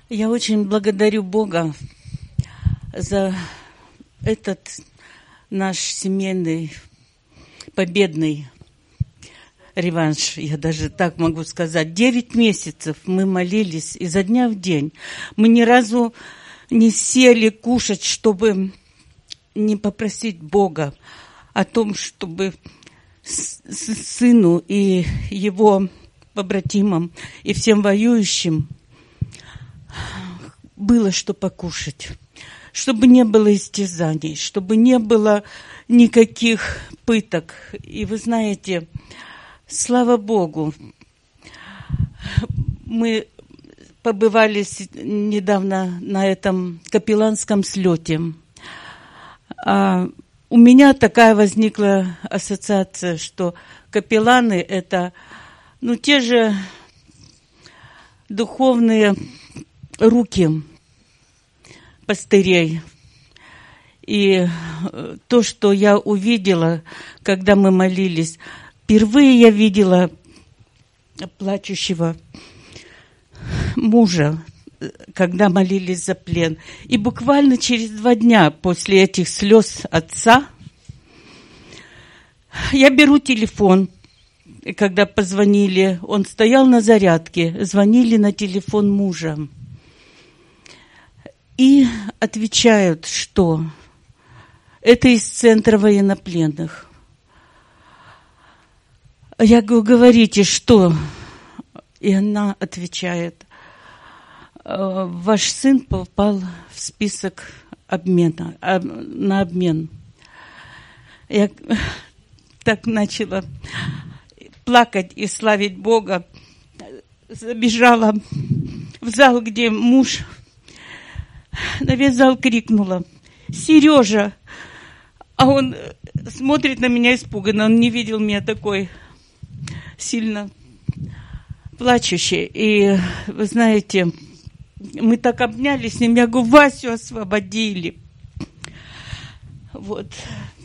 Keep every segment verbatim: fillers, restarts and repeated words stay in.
Я очень благодарю Бога за этот наш семейный победный реванш, я даже так могу сказать. Девять месяцев мы молились изо дня в день. Мы ни разу не сели кушать, чтобы не попросить Бога о том, чтобы сыну и его побратимам и всем воюющим было что покушать, чтобы не было истязаний, чтобы не было никаких пыток. И вы знаете, слава Богу, мы побывали недавно на этом капелланском слете. А у меня такая возникла ассоциация, что капелланы – это ну, те же духовные руки пастырей. И то, что я увидела, когда мы молились, впервые я видела плачущего мужа, когда молились за плен. И буквально через два дня после этих слез отца я беру телефон, и когда позвонили, он стоял на зарядке, звонили на телефон мужа. И отвечают, что это из центра военнопленных. Я говорю, говорите, что? И она отвечает, ваш сын попал в список обмена, на обмен. Я так начала плакать и славить Бога. Забежала в зал, где муж, на весь зал крикнула: «Сережа!» А он смотрит на меня испуганно, он не видел меня такой сильно плачущей. И вы знаете, мы так обнялись с ним, я говорю, Васю освободили. Вот.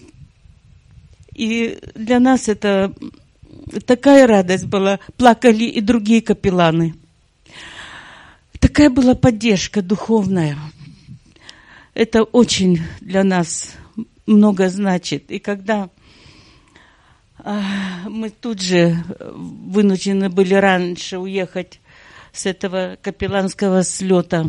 И для нас это такая радость была. Плакали и другие капелланы. Такая была поддержка духовная. Это очень для нас много значит. И когда а, мы тут же вынуждены были раньше уехать с этого капелланского слета,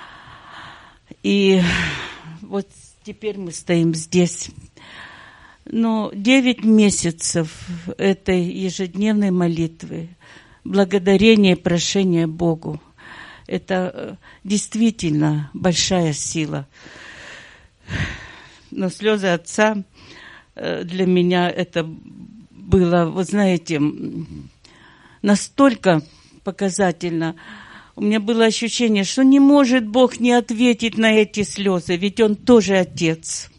и вот теперь мы стоим здесь. Но девять месяцев этой ежедневной молитвы, благодарения и прошения Богу, это действительно большая сила. Но слезы отца для меня это было, вы знаете, настолько показательно. У меня было ощущение, что не может Бог не ответить на эти слезы, ведь Он тоже Отец.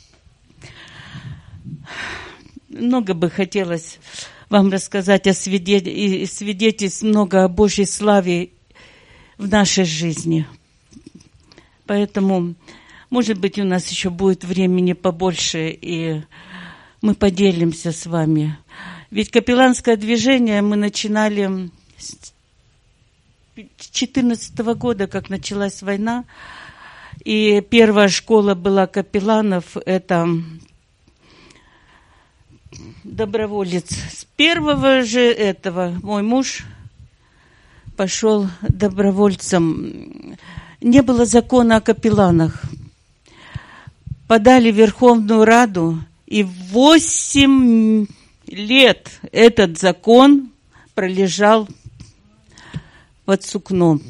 Много бы хотелось вам рассказать о свидетель... и свидетельств много о Божьей славе в нашей жизни. Поэтому, может быть, у нас еще будет времени побольше, и мы поделимся с вами. Ведь капелланское движение мы начинали с две тысячи четырнадцатого года, как началась война. И первая школа была капелланов, это доброволец. С первого же этого мой муж пошел добровольцем. Не было закона о капелланах. Подали в Верховную Раду, и восемь лет этот закон пролежал под сукном.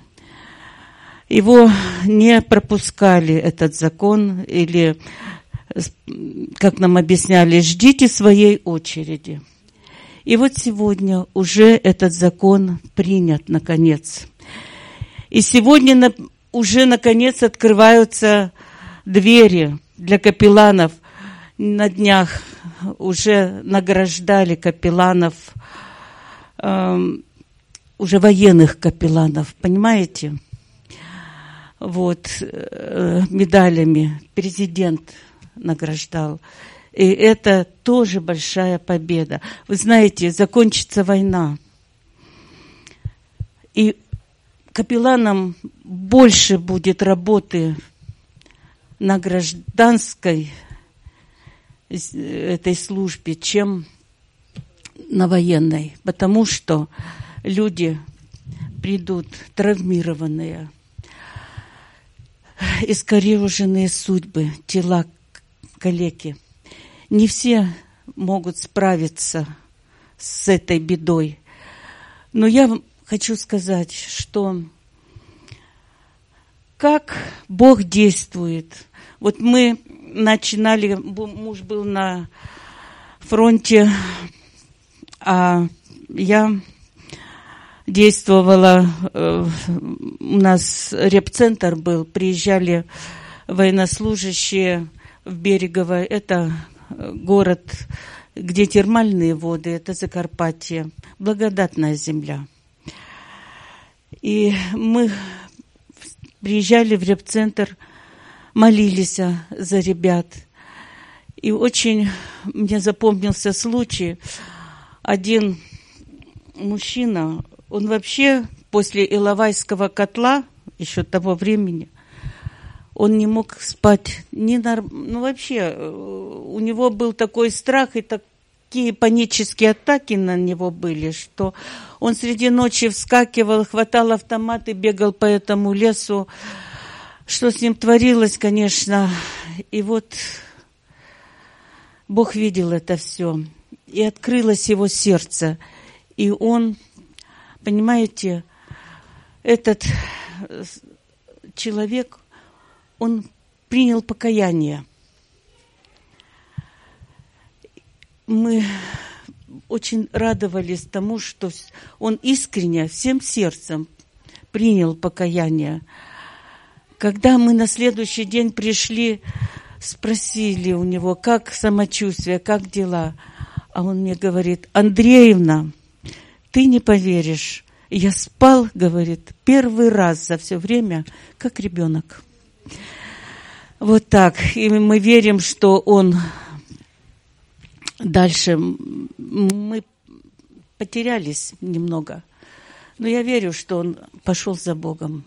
Его не пропускали, этот закон, или, как нам объясняли, ждите своей очереди. И вот сегодня уже этот закон принят, наконец. И сегодня на, уже, наконец, открываются двери для капелланов. На днях уже награждали капелланов, э, уже военных капелланов, понимаете? Вот, э, медалями президент награждал. И это тоже большая победа. Вы знаете, закончится война. И капелланам больше будет работы на гражданской этой службе, чем на военной, потому что люди придут травмированные, искореженные судьбы, тела калеки. Не все могут справиться с этой бедой. Но я хочу сказать, что как Бог действует. Вот мы начинали, муж был на фронте, а я действовала, у нас репцентр был, приезжали военнослужащие в Берегово, это город, где термальные воды, это Закарпатье, благодатная земля. И мы приезжали в репцентр, молились за ребят. И очень мне запомнился случай. Один мужчина, он вообще после Иловайского котла, еще того времени, он не мог спать. Ни норм... Ну, вообще, у него был такой страх и такие панические атаки на него были, что он среди ночи вскакивал, хватал автомат и бегал по этому лесу. Что с ним творилось, конечно. И вот Бог видел это все. И открылось его сердце. И он, понимаете, этот человек, он принял покаяние. Мы очень радовались тому, что он искренне, всем сердцем принял покаяние. Когда мы на следующий день пришли, спросили у него, как самочувствие, как дела. А он мне говорит: Андреевна, ты не поверишь, я спал, говорит, первый раз за все время, как ребенок. Вот так. И мы верим, что он дальше... Мы потерялись немного, но я верю, что он пошел за Богом.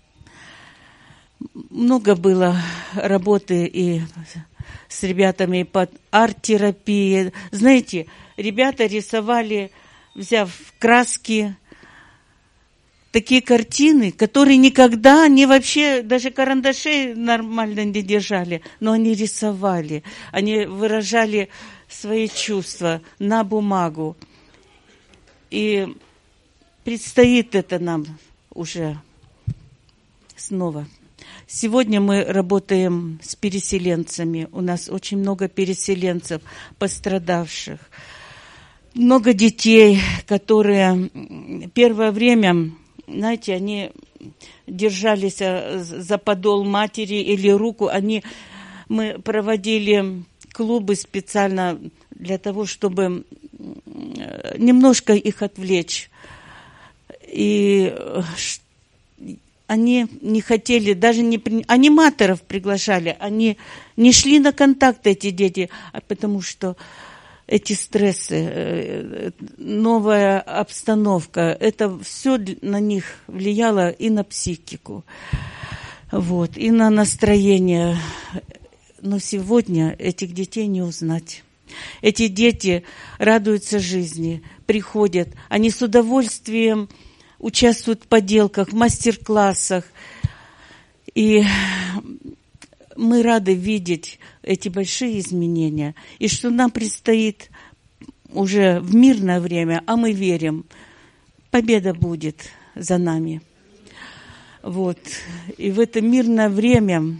Много было работы и с ребятами по арт-терапии. Знаете, ребята рисовали, взяв краски, такие картины, которые никогда, они вообще даже карандашей нормально не держали, но они рисовали, они выражали свои чувства на бумагу. И предстоит это нам уже снова. Сегодня мы работаем с переселенцами. У нас очень много переселенцев, пострадавших. Много детей, которые первое время, знаете, они держались за подол матери или руку. Они, мы проводили клубы специально для того, чтобы немножко их отвлечь. И они не хотели, даже не при... аниматоров приглашали, они не шли на контакт, эти дети, потому что эти стрессы, новая обстановка, это все на них влияло и на психику, вот, и на настроение. Но сегодня этих детей не узнать. Эти дети радуются жизни, приходят, они с удовольствием участвуют в поделках, в мастер-классах. И мы рады видеть эти большие изменения. И что нам предстоит уже в мирное время, а мы верим, победа будет за нами. Вот. И в это мирное время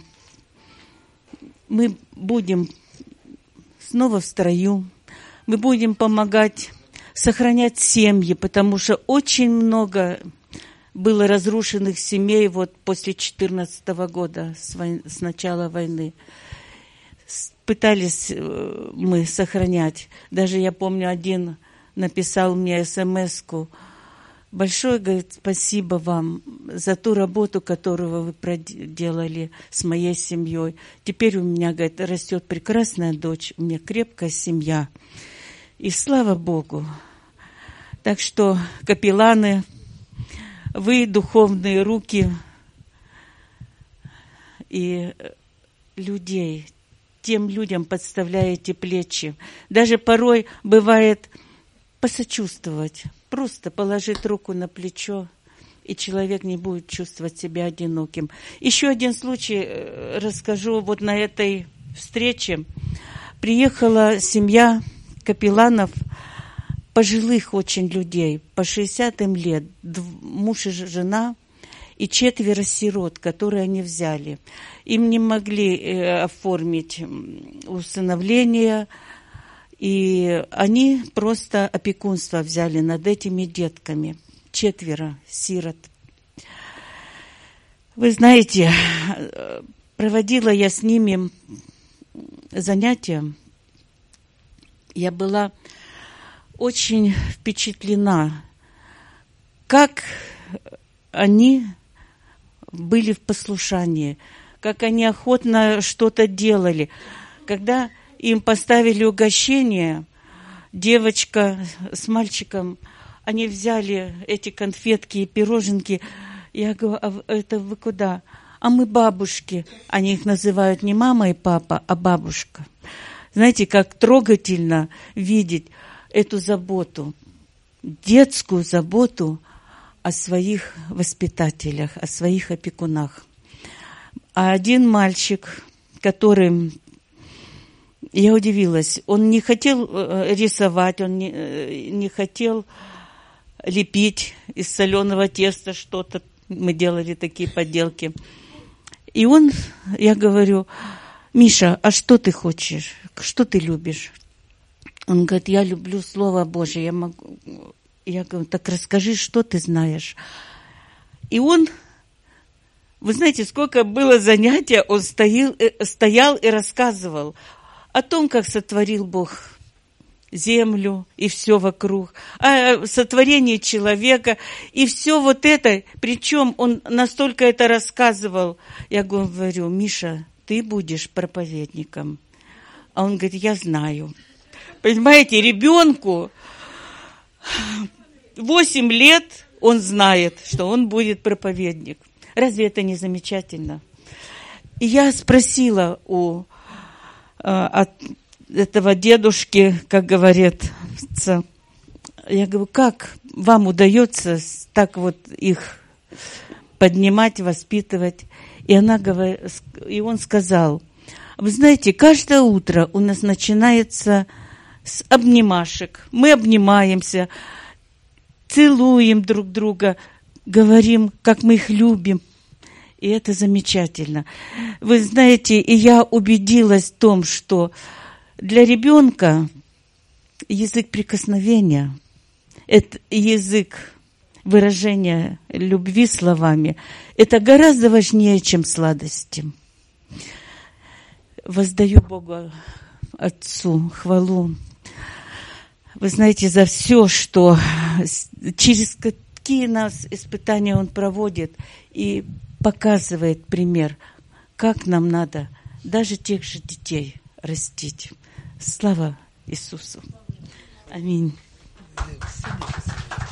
мы будем снова в строю, мы будем помогать сохранять семьи, потому что очень много было разрушенных семей вот после две тысячи четырнадцатого года, с, вой... с начала войны. Пытались мы сохранять. Даже я помню, один написал мне смс-ку: большое, говорит, спасибо вам за ту работу, которую вы проделали с моей семьей. Теперь у меня, говорит, растет прекрасная дочь, у меня крепкая семья. И слава Богу. Так что, капелланы, вы духовные руки и людей, тем людям подставляете плечи. Даже порой бывает посочувствовать, просто положить руку на плечо, и человек не будет чувствовать себя одиноким. Еще один случай расскажу. Вот на этой встрече приехала семья капелланов, пожилых очень людей, по шестьдесят им лет, муж и жена, и четверо сирот, которые они взяли. Им не могли э, оформить усыновление, и они просто опекунство взяли над этими детками. Четверо сирот. Вы знаете, проводила я с ними занятия. Я была очень впечатлена, как они были в послушании, как они охотно что-то делали. Когда им поставили угощение, девочка с мальчиком, они взяли эти конфетки и пироженки. Я говорю, а это вы куда? А мы бабушки. Они их называют не мама и папа, а бабушка. Знаете, как трогательно видеть эту заботу, детскую заботу о своих воспитателях, о своих опекунах. А один мальчик, который, я удивилась, он не хотел рисовать, он не, не хотел лепить из соленого теста что-то. Мы делали такие поделки. И он, я говорю, Миша, а что ты хочешь? Что ты любишь? Он говорит, я люблю Слово Божие. Я могу... Я говорю, так расскажи, что ты знаешь. И он, вы знаете, сколько было занятий, он стоял, стоял и рассказывал о том, как сотворил Бог землю и все вокруг, о сотворении человека, и все вот это, причем он настолько это рассказывал. Я говорю, Миша, ты будешь проповедником. А он говорит, я знаю. Понимаете, ребенку восемь лет он знает, что он будет проповедник. Разве это не замечательно? И я спросила у от этого дедушки, как говорится, я говорю, как вам удается так вот их поднимать, воспитывать? И она говорит, и он сказал, вы знаете, каждое утро у нас начинается с обнимашек. Мы обнимаемся, целуем друг друга, говорим, как мы их любим. И это замечательно. Вы знаете, и я убедилась в том, что для ребенка язык прикосновения, это язык выражения любви словами, это гораздо важнее, чем сладости. Воздаю Богу Отцу хвалу. Вы знаете, за все, что через какие нас испытания Он проводит и показывает пример, как нам надо даже тех же детей растить. Слава Иисусу. Аминь.